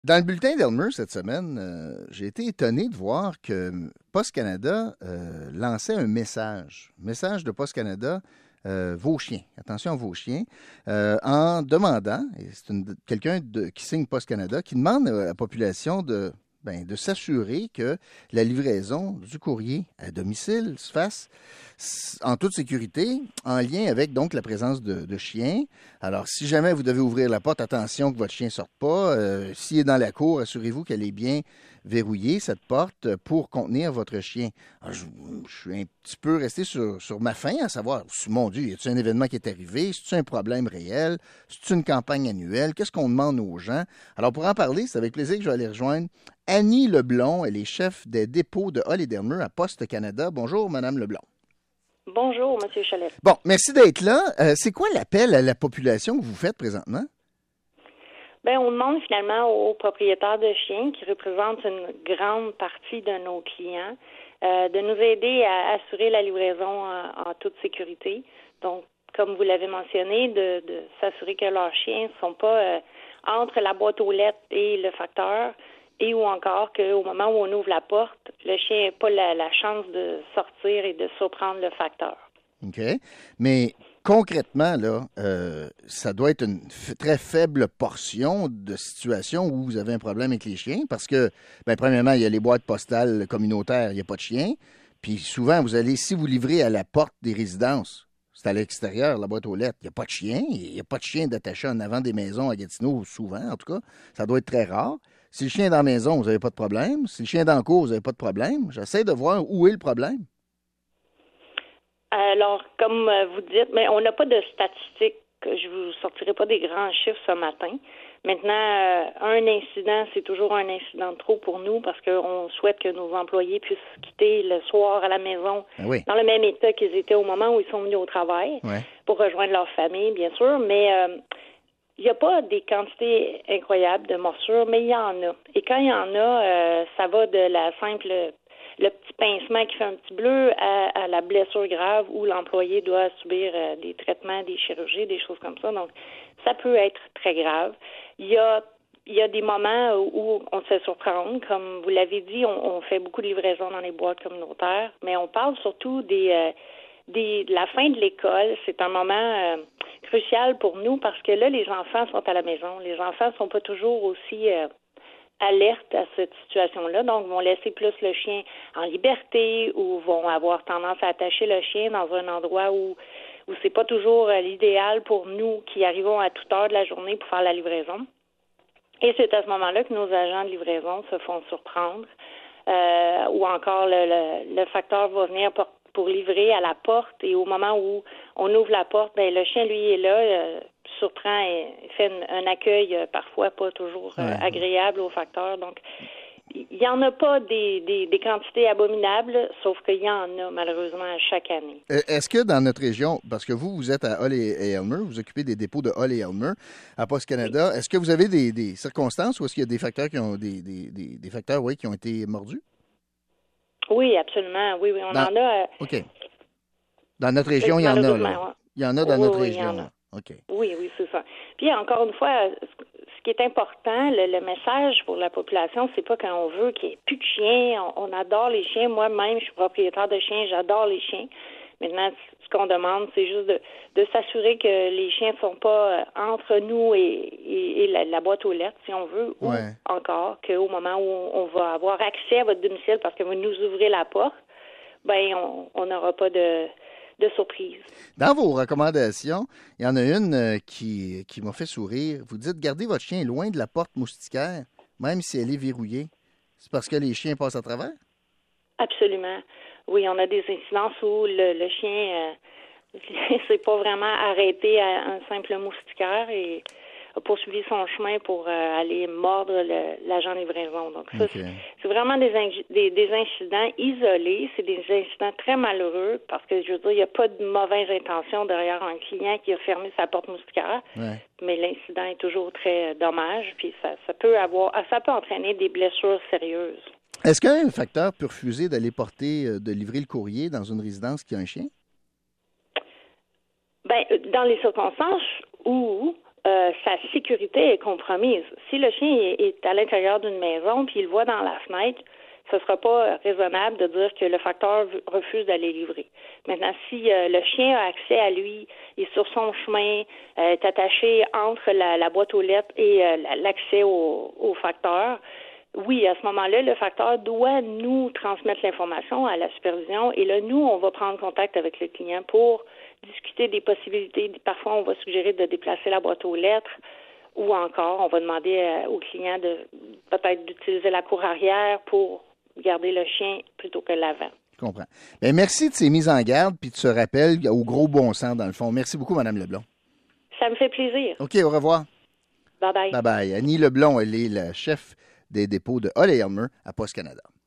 Dans le bulletin d'Elmer cette semaine, j'ai été étonné de voir que Post Canada lançait un message. Message de Post Canada, vos chiens. Attention à vos chiens. En demandant, et c'est qui signe Post Canada, qui demande à la population de s'assurer que la livraison du courrier à domicile se fasse en toute sécurité, en lien avec donc la présence de chiens. Alors, si jamais vous devez ouvrir la porte, attention que votre chien ne sorte pas. S'il est dans la cour, assurez-vous qu'elle est bien verrouillée, cette porte, pour contenir votre chien. Alors, je suis un petit peu resté sur ma faim à savoir, mon Dieu, y a-t-il un événement qui est arrivé? Est-ce un problème réel? C'est une campagne annuelle? Qu'est-ce qu'on demande aux gens? Alors, pour en parler, c'est avec plaisir que je vais aller rejoindre Annie Leblond. Elle est chef des dépôts de Hull et d'Elmer à Post Canada. Bonjour, Madame Leblond. Bonjour, M. Chalet. Bon, merci d'être là. C'est quoi l'appel à la population que vous faites présentement? Bien, on demande finalement aux propriétaires de chiens, qui représentent une grande partie de nos clients, de nous aider à assurer la livraison en toute sécurité. Donc, comme vous l'avez mentionné, de s'assurer que leurs chiens ne sont pas entre la boîte aux lettres et le facteur, et ou encore qu'au moment où on ouvre la porte, le chien n'a pas la chance de sortir et de surprendre le facteur. OK. Mais concrètement, là, ça doit être une très faible portion de situations où vous avez un problème avec les chiens parce que, bien, premièrement, il y a les boîtes postales communautaires, il n'y a pas de chiens. Puis souvent, si vous livrez à la porte des résidences, c'est à l'extérieur, la boîte aux lettres, il n'y a pas de chien. Il n'y a pas de chien d'attaché en avant des maisons à Gatineau, souvent, en tout cas. Ça doit être très rare. Si le chien est dans la maison, vous n'avez pas de problème. Si le chien est dans le cour, vous n'avez pas de problème. J'essaie de voir où est le problème. Alors, comme vous dites, mais on n'a pas de statistiques. Je vous sortirai pas des grands chiffres ce matin. Maintenant, un incident, c'est toujours un incident de trop pour nous parce qu'on souhaite que nos employés puissent quitter le soir à la maison dans le même état qu'ils étaient au moment où ils sont venus au travail pour rejoindre leur famille, bien sûr. Mais il n'y a pas des quantités incroyables de morsures, mais il y en a. Et quand il y en a, ça va de la simple... le petit pincement qui fait un petit bleu à la blessure grave où l'employé doit subir des traitements, des chirurgies, des choses comme ça. Donc, ça peut être très grave. Il y a des moments où on se fait surprendre. Comme vous l'avez dit, on fait beaucoup de livraisons dans les boîtes communautaires, mais on parle surtout de la fin de l'école. C'est un moment crucial pour nous parce que là, les enfants sont à la maison. Les enfants ne sont pas toujours aussi... alerte à cette situation-là, donc vont laisser plus le chien en liberté ou vont avoir tendance à attacher le chien dans un endroit où c'est pas toujours l'idéal pour nous qui arrivons à toute heure de la journée pour faire la livraison. Et c'est à ce moment-là que nos agents de livraison se font surprendre ou encore le facteur va venir pour livrer à la porte et au moment où on ouvre la porte, ben le chien, lui, est là, surprend et fait un accueil parfois pas toujours agréable au facteur. Donc, il n'y en a pas des quantités abominables, sauf qu'il y en a malheureusement chaque année. Est-ce que dans notre région, parce que vous êtes à Hull et Elmer, vous occupez des dépôts de Hull et Elmer à Post Canada, est-ce que vous avez des circonstances où est-ce qu'il y a des facteurs qui ont des facteurs qui ont été mordus? Oui, absolument. Oui, on en a. OK. Dans notre région, il y en a. Là. Il y en a dans notre région. Là. OK. Oui, c'est ça. Puis encore une fois, ce qui est important, le message pour la population, c'est pas qu'on veut qu'il n'y ait plus de chiens. On adore les chiens. Moi-même, je suis propriétaire de chiens, j'adore les chiens. Maintenant, ce qu'on demande, c'est juste de s'assurer que les chiens ne sont pas entre nous et la boîte aux lettres, si on veut, ou encore qu'au moment où on va avoir accès à votre domicile parce que vous nous ouvrez la porte, ben on n'aura pas de surprise. Dans vos recommandations, il y en a une qui m'a fait sourire. Vous dites, gardez votre chien loin de la porte moustiquaire, même si elle est verrouillée. C'est parce que les chiens passent à travers? Absolument. Oui, on a des incidences où le chien s'est pas vraiment arrêté à un simple moustiquaire et a poursuivi son chemin pour aller mordre l'agent de livraison. Donc ça, c'est vraiment des incidents isolés. C'est des incidents très malheureux parce que, je veux dire, il n'y a pas de mauvaise intention derrière un client qui a fermé sa porte moustiquaire. Mais l'incident est toujours très dommage. Puis ça peut entraîner des blessures sérieuses. Est-ce qu'un facteur peut refuser d'aller de livrer le courrier dans une résidence qui a un chien? Bien, dans les circonstances où sa sécurité est compromise. Si le chien est à l'intérieur d'une maison puis il le voit dans la fenêtre, ce ne sera pas raisonnable de dire que le facteur refuse d'aller livrer. Maintenant, si le chien a accès à lui, est sur son chemin, est attaché entre la boîte aux lettres et l'accès au facteur, oui, à ce moment-là, le facteur doit nous transmettre l'information à la supervision et là, nous, on va prendre contact avec le client pour discuter des possibilités. Parfois, on va suggérer de déplacer la boîte aux lettres ou encore, on va demander au client de peut-être d'utiliser la cour arrière pour garder le chien plutôt que l'avant. Je comprends. Bien, merci de ces mises en garde puis de ce rappel au gros bon sens, dans le fond. Merci beaucoup, Mme Leblond. Ça me fait plaisir. OK, au revoir. Bye-bye. Bye-bye. Annie Leblond, elle est la chef des dépôts de Hull et Elmer à Poste Canada.